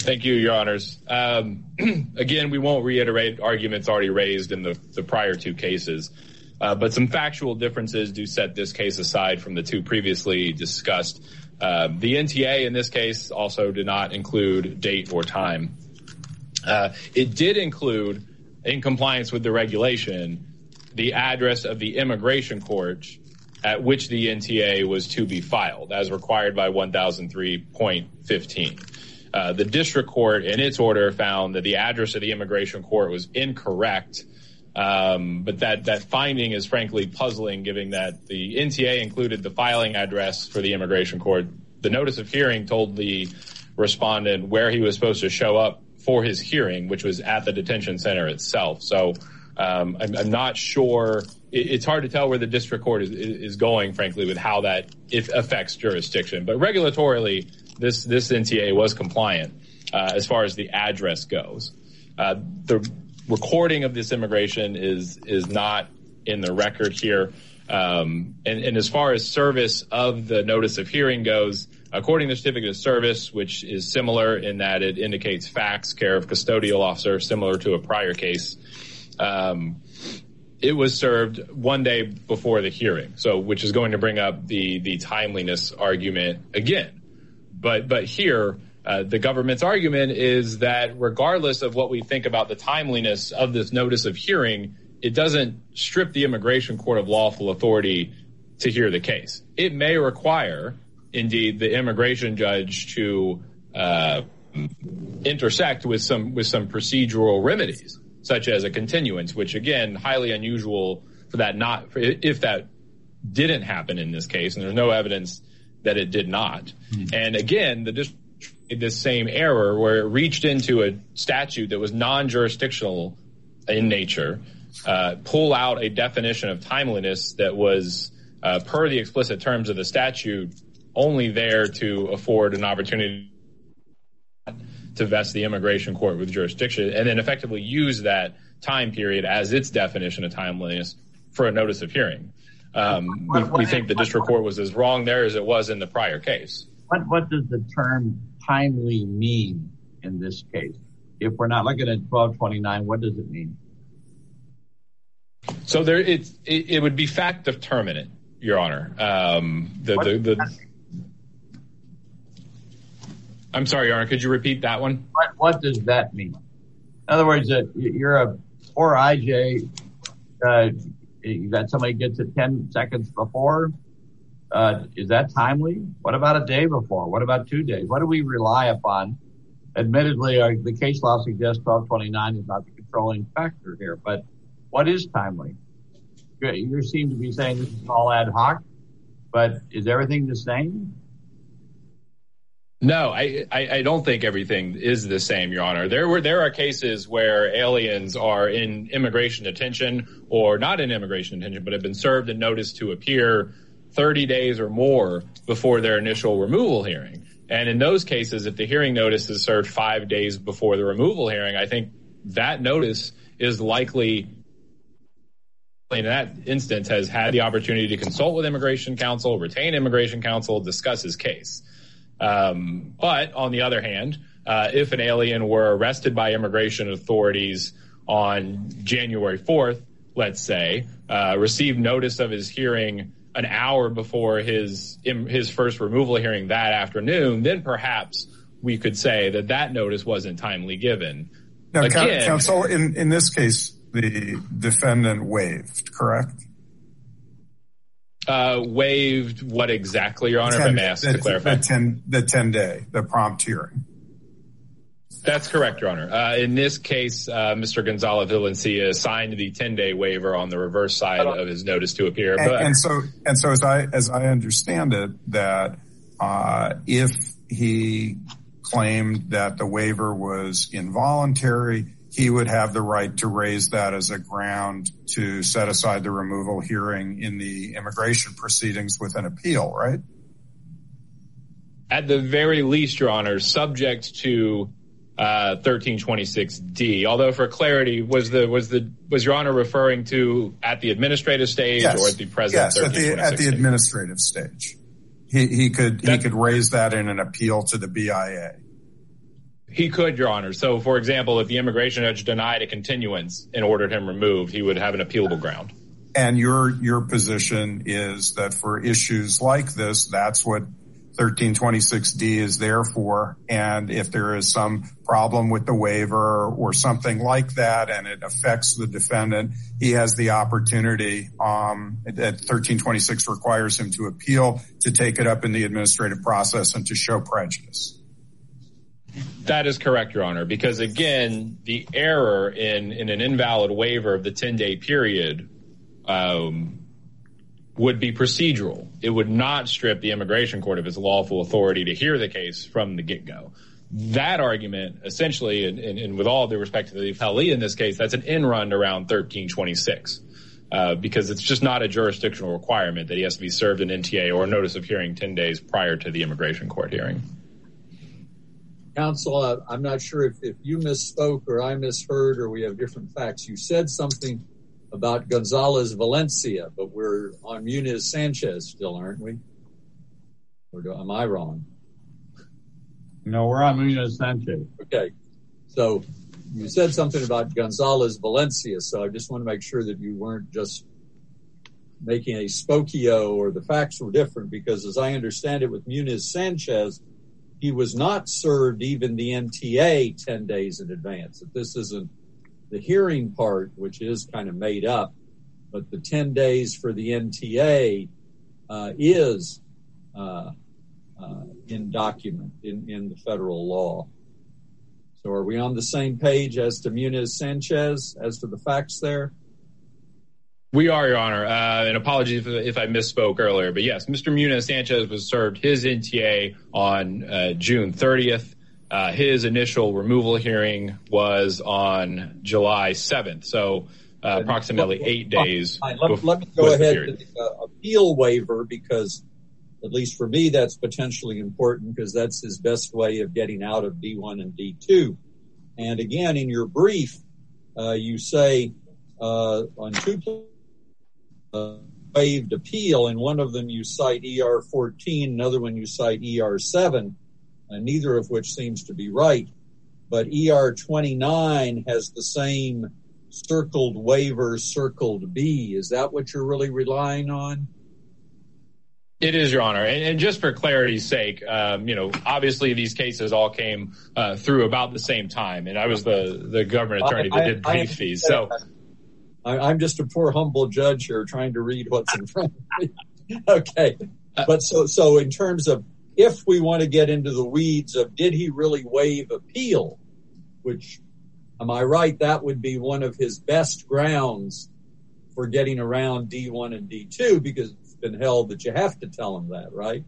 Thank you, Your Honors. Again, we won't reiterate arguments already raised in the prior two cases, but some factual differences do set this case aside from the two previously discussed. The NTA in this case also did not include date or time. It did include, in compliance with the regulation, the address of the immigration court at which the NTA was to be filed, as required by 1003.15. The district court, in its order, found that the address of the immigration court was incorrect, but that finding is frankly puzzling, given that the NTA included the filing address for the immigration court. The notice of hearing told the respondent where he was supposed to show up for his hearing, which was at the detention center itself. So I'm not sure. It's hard to tell where the district court is going, frankly, with how that affects jurisdiction. But regulatorily, this NTA was compliant as far as the address goes. The recording of this immigration is not in the record here. And as far as service of the notice of hearing goes, according to the certificate of service, which is similar in that it indicates facts, care of custodial officer, similar to a prior case, it was served one day before the hearing, which is going to bring up the timeliness argument again. But here, the government's argument is that regardless of what we think about the timeliness of this notice of hearing, it doesn't strip the immigration court of lawful authority to hear the case. It may require, indeed, the immigration judge to intersect with some procedural remedies, such as a continuance, which, again, highly unusual for that if that didn't happen in this case, and there's no evidence that it did not. And again, the district made this same error where it reached into a statute that was non-jurisdictional in nature, pull out a definition of timeliness that was, per the explicit terms of the statute, only there to afford an opportunity to vest the immigration court with jurisdiction, and then effectively use that time period as its definition of timeliness for a notice of hearing. We think the district court was as wrong there as it was in the prior case. What does the term timely mean in this case? If we're not looking at 1229, what does it mean? So it would be fact determinate, Your Honor. I'm sorry, Your Honor, could you repeat that one? What does that mean? In other words, you're a poor IJ, that somebody gets it 10 seconds before. Is that timely? What about a day before? What about 2 days? What do we rely upon? Admittedly, the case law suggests 1229 is not the controlling factor here, but what is timely? You seem to be saying this is all ad hoc, but is everything the same? No, I don't think everything is the same, Your Honor. There are cases where aliens are in immigration detention or not in immigration detention, but have been served a notice to appear 30 days or more before their initial removal hearing. And in those cases, if the hearing notice is served 5 days before the removal hearing, I think that notice is likely, in that instance, has had the opportunity to consult with immigration counsel, retain immigration counsel, discuss his case. But on the other hand, if an alien were arrested by immigration authorities on January 4th, let's say, received notice of his hearing an hour before his first removal hearing that afternoon, then perhaps we could say that notice wasn't timely given. Now, counsel, in this case, the defendant waived, correct? Waived what exactly, Your Honor, if I may ask to clarify? The 10-day, the prompt hearing. That's correct, Your Honor. In this case, Mr. Gonzalo Valencia signed the 10-day waiver on the reverse side of his notice to appear. And so as I understand it, that if he claimed that the waiver was involuntary, he would have the right to raise that as a ground to set aside the removal hearing in the immigration proceedings with an appeal, right? At the very least, Your Honor, subject to 1326D. Although, for clarity, was Your Honor referring to at the administrative stage or at the present? Yes, at the administrative stage. He could raise that in an appeal to the BIA. He could, Your Honor. So, for example, if the immigration judge denied a continuance and ordered him removed, he would have an appealable ground. And your position is that for issues like this, that's what 1326D is there for. And if there is some problem with the waiver or something like that, and it affects the defendant, he has the opportunity that 1326 requires him to appeal, to take it up in the administrative process and to show prejudice. That is correct, Your Honor, because again, the error in an invalid waiver of the 10-day period would be procedural. It would not strip the immigration court of its lawful authority to hear the case from the get-go. That argument, essentially, and with all due respect to the appellee in this case, that's an in-run around 1326, because it's just not a jurisdictional requirement that he has to be served an NTA or a notice of hearing 10 days prior to the immigration court hearing. Counsel, I'm not sure if you misspoke or I misheard or we have different facts. You said something about Gonzalez Valencia, but we're on Muniz Sanchez still, aren't we? Or am I wrong? No, we're on Muniz Sanchez. Okay. So you said something about Gonzalez Valencia, so I just want to make sure that you weren't just making a spokio or the facts were different, because as I understand it with Muniz Sanchez, he was not served even the NTA 10 days in advance. If this isn't the hearing part, which is kind of made up, but the 10 days for the NTA is in document in the federal law. So are we on the same page as to Muniz Sanchez, as to the facts there? We are, Your Honor, and apologies if I misspoke earlier, but yes, Mr. Muniz Sanchez was served his NTA on June 30th. His initial removal hearing was on July 7th, so approximately 8 days. Let me go ahead to the appeal waiver, because at least for me, that's potentially important, because that's his best way of getting out of D1 and D2. And again, in your brief, you say on two waived appeal, and one of them you cite ER 14, another one you cite ER 7, neither of which seems to be right. But ER 29 has the same circled waiver, circled B. Is that what you're really relying on? It is, Your Honor. And just for clarity's sake, obviously these cases all came through about the same time. And I was the government attorney that did brief these. So I'm just a poor, humble judge here trying to read what's in front of me. Okay. But so in terms of, if we want to get into the weeds of did he really waive appeal, which, am I right, that would be one of his best grounds for getting around D1 and D2, because it's been held that you have to tell him that, right?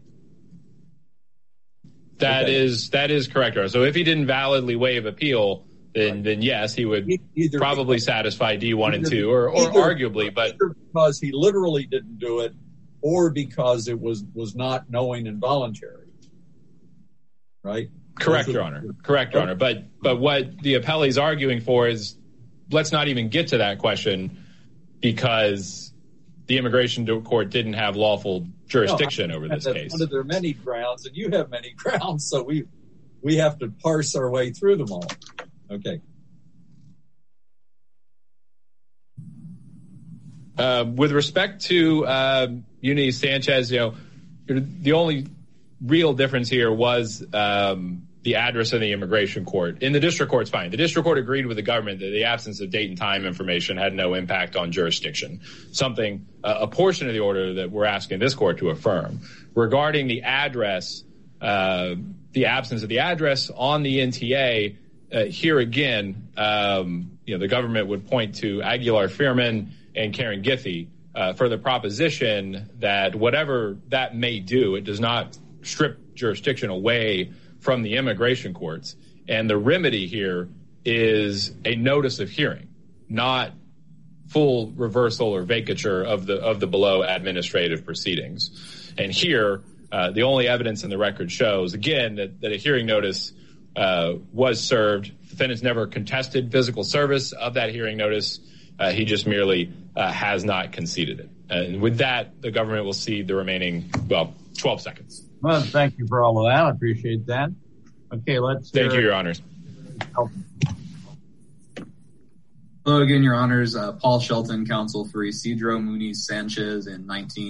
That is correct, Your Honor. So if he didn't validly waive appeal, then yes, he would probably satisfy D1 and 2, or arguably, but either because he literally didn't do it, or because it was not knowing and voluntary, right? Correct, Your Honor. Correct, Your Honor. But what the appellee is arguing for is, let's not even get to that question, because the immigration court didn't have lawful jurisdiction over this case. There are many grounds, and you have many grounds, so we have to parse our way through them all. Okay. With respect to Muniz Sanchez, the only real difference here was the address of the immigration court. In the district court's fine. The district court agreed with the government that the absence of date and time information had no impact on jurisdiction, something, a portion of the order that we're asking this court to affirm. Regarding the address, the absence of the address on the NTA, here again, the government would point to Aguilar Fearman and Karen Giffey for the proposition that whatever that may do, it does not strip jurisdiction away from the immigration courts. And the remedy here is a notice of hearing, not full reversal or vacature of the below administrative proceedings. And here, the only evidence in the record shows, again, that a hearing notice was served. Defendants never contested physical service of that hearing notice. He just merely has not conceded it. And with that, the government will cede the remaining, 12 seconds. Well, thank you for all of that. I appreciate that. Okay, Thank you, Your Honors. Shelton. Hello again, Your Honors. Paul Shelton, counsel for Isidro Muniz-Sanchez in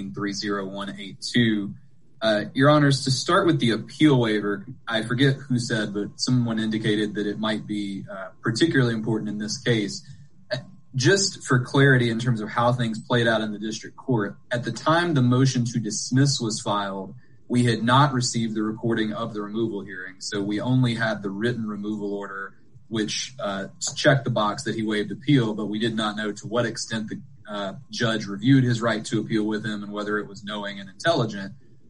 19-30182. Your Honors, to start with the appeal waiver, I forget who said, but someone indicated that it might be particularly important in this case. Just for clarity in terms of how things played out in the district court, at the time the motion to dismiss was filed, we had not received the recording of the removal hearing. So we only had the written removal order, which checked the box that he waived appeal, but we did not know to what extent the judge reviewed his right to appeal with him and whether it was knowing and intelligent.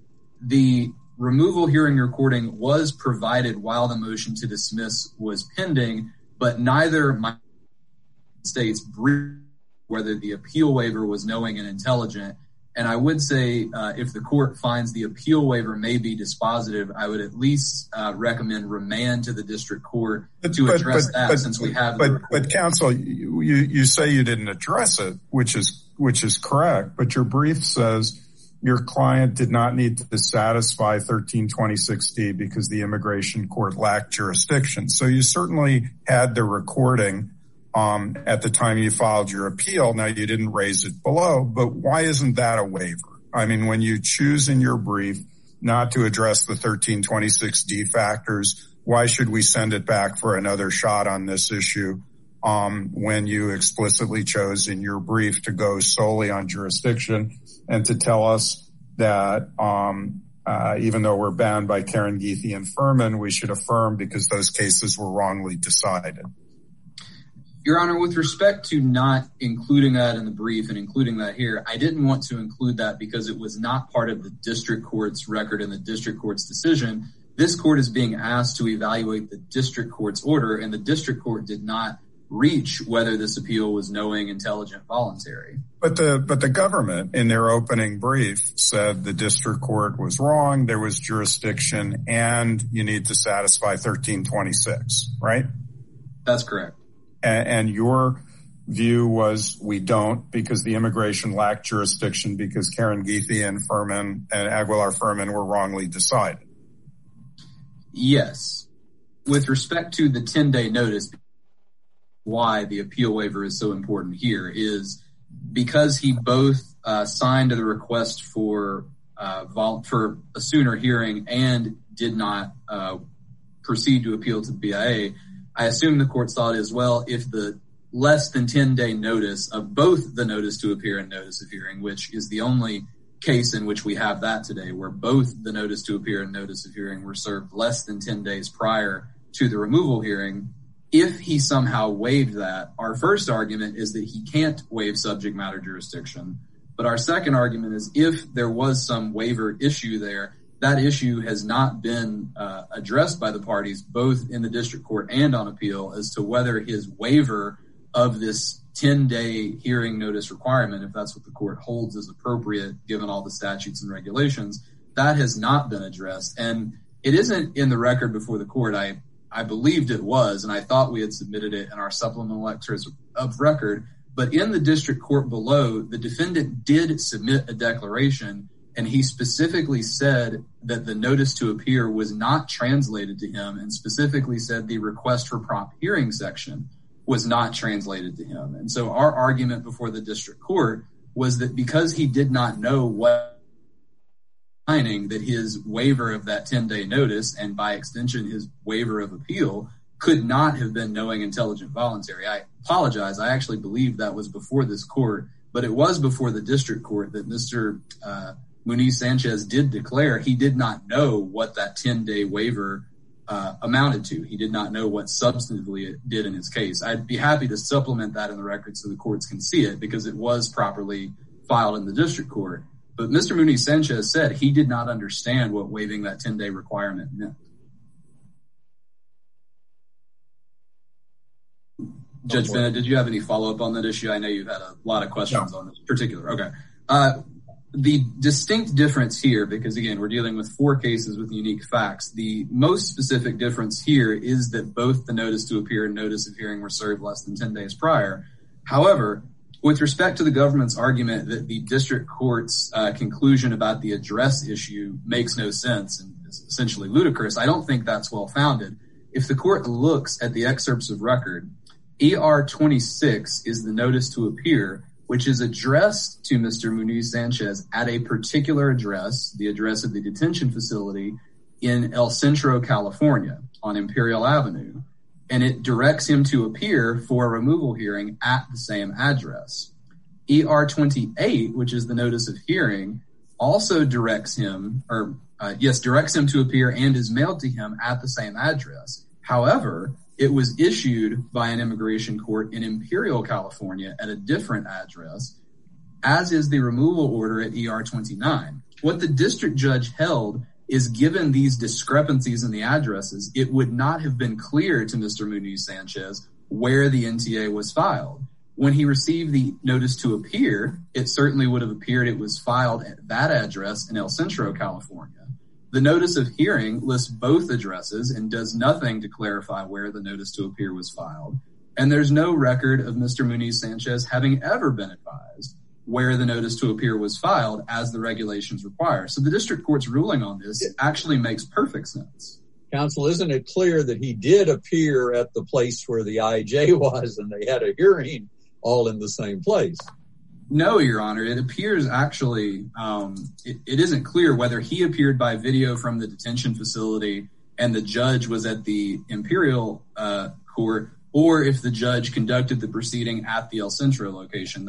The removal hearing recording was provided while the motion to dismiss was pending, but neither my states briefed whether the appeal waiver was knowing and intelligent. And I would say if the court finds the appeal waiver may be dispositive, I would at least recommend remand to the district court to address that since we have. But counsel, you say you didn't address it, which is correct. But your brief says your client did not need to satisfy 1326D because the immigration court lacked jurisdiction. So you certainly had the recording at the time you filed your appeal. Now, you didn't raise it below, but why isn't that a waiver? I mean, when you choose in your brief not to address the 1326D factors, why should we send it back for another shot on this issue when you explicitly chose in your brief to go solely on jurisdiction and to tell us that even though we're bound by Karen Geethy and Furman, we should affirm because those cases were wrongly decided? Your Honor, with respect to not including that in the brief and including that here, I didn't want to include that because it was not part of the district court's record and the district court's decision. This court is being asked to evaluate the district court's order, and the district court did not reach whether this appeal was knowing, intelligent, voluntary. But the government in their opening brief said the district court was wrong, there was jurisdiction, and you need to satisfy 1326, right? That's correct. And your view was we don't because the immigration lacked jurisdiction because Karen Geethy and Furman and Aguilar Furman were wrongly decided. Yes. With respect to the 10-day notice, why the appeal waiver is so important here is because he both signed the request for a sooner hearing and did not proceed to appeal to the BIA. I assume the court thought as well, if the less than 10-day notice of both the notice to appear and notice of hearing, which is the only case in which we have that today, where both the notice to appear and notice of hearing were served less than 10 days prior to the removal hearing, if he somehow waived that, our first argument is that he can't waive subject matter jurisdiction. But our second argument is if there was some waiver issue there, that issue has not been addressed by the parties, both in the district court and on appeal, as to whether his waiver of this 10-day hearing notice requirement, if that's what the court holds as appropriate, given all the statutes and regulations, that has not been addressed. And it isn't in the record before the court. I believed it was, and I thought we had submitted it in our supplemental excerpts of record. But in the district court below, the defendant did submit a declaration, and he specifically said that the notice to appear was not translated to him, and specifically said the request for prompt hearing section was not translated to him. And so our argument before the district court was that because he did not know what signing, that his waiver of that 10-day notice, and by extension his waiver of appeal, could not have been knowing, intelligent, voluntary. I apologize. I actually believe that was before this court, but it was before the district court that Mr. Muniz-Sanchez did declare he did not know what that 10-day waiver amounted to. He did not know what substantively it did in his case. I'd be happy to supplement that in the record so the courts can see it because it was properly filed in the district court. But Mr. Muniz-Sanchez said he did not understand what waiving that 10-day requirement meant. Judge Bennett, did you have any follow-up on that issue? I know you've had a lot of questions on this particular. Okay. The distinct difference here, because again, we're dealing with 4 cases with unique facts. The most specific difference here is that both the notice to appear and notice of hearing were served less than 10 days prior. However, with respect to the government's argument that the district court's conclusion about the address issue makes no sense and is essentially ludicrous, I don't think that's well-founded. if the court looks at the excerpts of record, ER 26 is the notice to appear, which is addressed to Mr. Muniz-Sanchez at a particular address, the address of the detention facility in El Centro, California, on Imperial Avenue, and it directs him to appear for a removal hearing at the same address. ER 28, which is the notice of hearing, also directs him to appear and is mailed to him at the same address. However, it was issued by an immigration court in Imperial, California at a different address, as is the removal order at ER 29. What the district judge held is, given these discrepancies in the addresses, it would not have been clear to Mr. Muniz-Sanchez where the NTA was filed. When he received the notice to appear, it certainly would have appeared it was filed at that address in El Centro, California. The notice of hearing lists both addresses and does nothing to clarify where the notice to appear was filed. And there's no record of Mr. Muniz-Sanchez having ever been advised where the notice to appear was filed as the regulations require. So the district court's ruling on this actually makes perfect sense. Counsel, isn't it clear that he did appear at the place where the IJ was and they had a hearing all in the same place? No, Your Honor. It appears actually, it isn't clear whether he appeared by video from the detention facility and the judge was at the Imperial court, or if the judge conducted the proceeding at the El Centro location.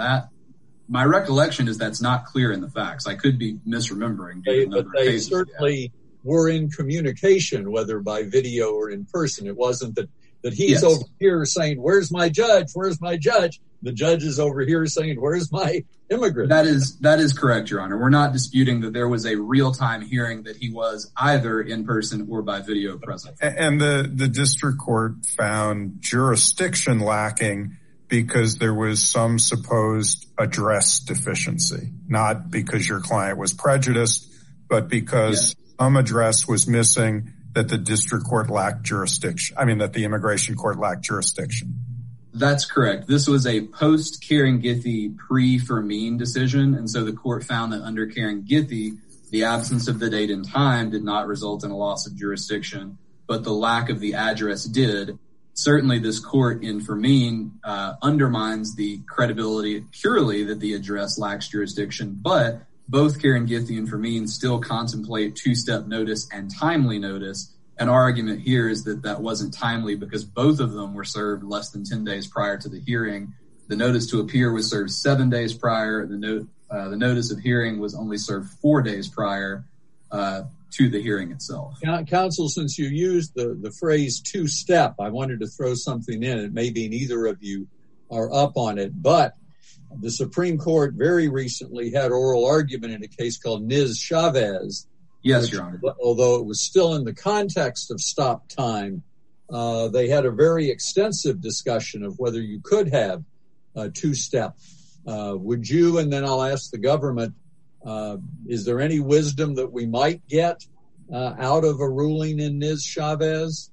My recollection is that's not clear in the facts. I could be misremembering. But they certainly were in communication, whether by video or in person. It wasn't that he's over here saying, "Where's my judge? Where's my judge?" The judge is over here saying, "Where's my immigrant?" That is correct, Your Honor. We're not disputing that there was a real-time hearing, that he was either in person or by video present. And the district court found jurisdiction lacking because there was some supposed address deficiency, not because your client was prejudiced, but because some address was missing that the district court lacked jurisdiction. I mean, that the immigration court lacked jurisdiction. That's correct. This was a post-Karen-Githy, pre-Fermin decision, and so the court found that under Karen-Githy, the absence of the date and time did not result in a loss of jurisdiction, but the lack of the address did. Certainly, this court in Fermin undermines the credibility purely that the address lacks jurisdiction, but both Karen-Githy and Fermin still contemplate two-step notice and timely notice. And our argument here is that that wasn't timely because both of them were served less than 10 days prior to the hearing. The notice to appear was served 7 days prior. The notice of hearing was only served 4 days prior to the hearing itself. Counsel, since you used the phrase two-step, I wanted to throw something in. It may be neither of you are up on it, but the Supreme Court very recently had oral argument in a case called Muniz-Chavez. Yes, Your Honor. Although it was still in the context of stop time, they had a very extensive discussion of whether you could have a two-step. Would you, and then I'll ask the government, is there any wisdom that we might get out of a ruling in Muniz-Chavez?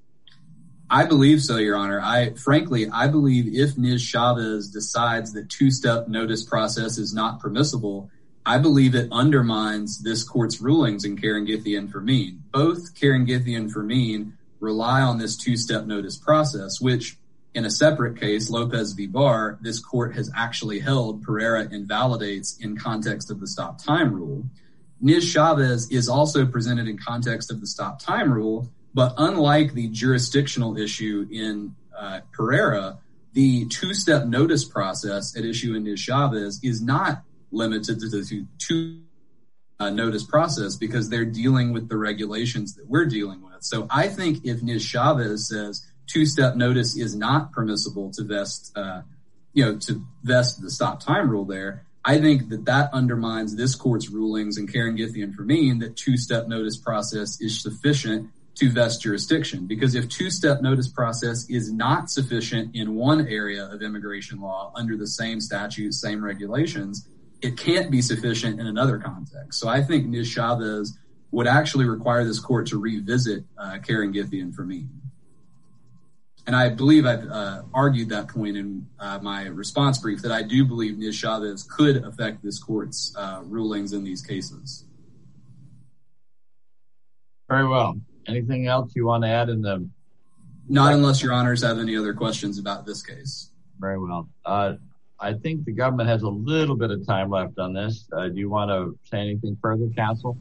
I believe so, Your Honor. I believe if Muniz-Chavez decides that two-step notice process is not permissible, I believe it undermines this court's rulings in Karen-Githy and Fermin. Both Karen-Githy and Fermin rely on this two-step notice process, which in a separate case, Lopez v. Barr, this court has actually held Pereira invalidates in context of the stop time rule. Muniz-Chavez is also presented in context of the stop time rule, but unlike the jurisdictional issue in Pereira, the two-step notice process at issue in Muniz-Chavez is not limited to the two notice process because they're dealing with the regulations that we're dealing with. So I think if Muniz-Chavez says two-step notice is not permissible to vest the stop time rule there, I think that undermines this court's rulings in Karen-Githy and Fermin that two-step notice process is sufficient to vest jurisdiction. Because if two-step notice process is not sufficient in one area of immigration law under the same statute, same regulations, it can't be sufficient in another context. So I think Muniz-Chavez would actually require this court to revisit Karen-Githy and Fermin. And I believe I've argued that point in my response brief that I do believe Muniz-Chavez could affect this court's rulings in these cases. Very well. Anything else you want to add in the Not unless your honors have any other questions about this case. Very well. I think the government has a little bit of time left on this. Do you want to say anything further, counsel?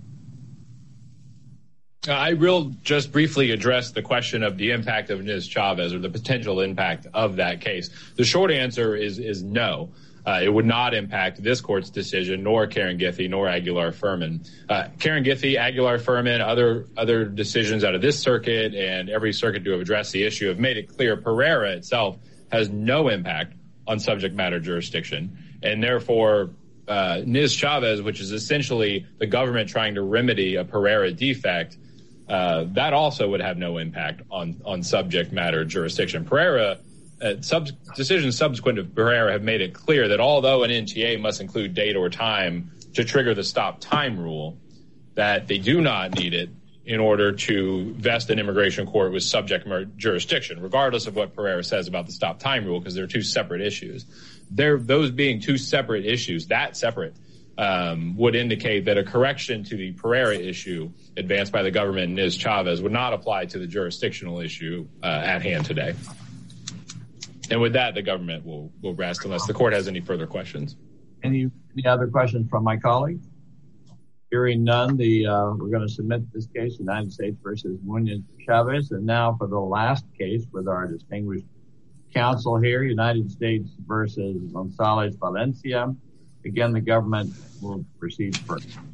I will just briefly address the question of the impact of Ms. Chavez or the potential impact of that case. The short answer is no. It would not impact this court's decision, nor Karen Githy, nor Aguilar-Furman. Karen Githy, Aguilar-Furman, other decisions out of this circuit and every circuit to have addressed the issue have made it clear Pereira itself has no impact on subject matter jurisdiction. And therefore, Ms. Chavez, which is essentially the government trying to remedy a Pereira defect, that also would have no impact on subject matter jurisdiction. Pereira, decisions subsequent to Pereira have made it clear that although an NTA must include date or time to trigger the stop time rule, that they do not need it in order to vest an immigration court with subject jurisdiction, regardless of what Pereira says about the stop time rule, because they're two separate issues. Those being two separate issues, would indicate that a correction to the Pereira issue advanced by the government and Ms. Chavez would not apply to the jurisdictional issue at hand today. And with that, the government will rest unless the court has any further questions. Any other questions from my colleagues? Hearing none, we're going to submit this case, United States versus Munoz-Chavez. And now for the last case with our distinguished counsel here, United States versus Gonzalez Valencia. Again, the government will proceed first.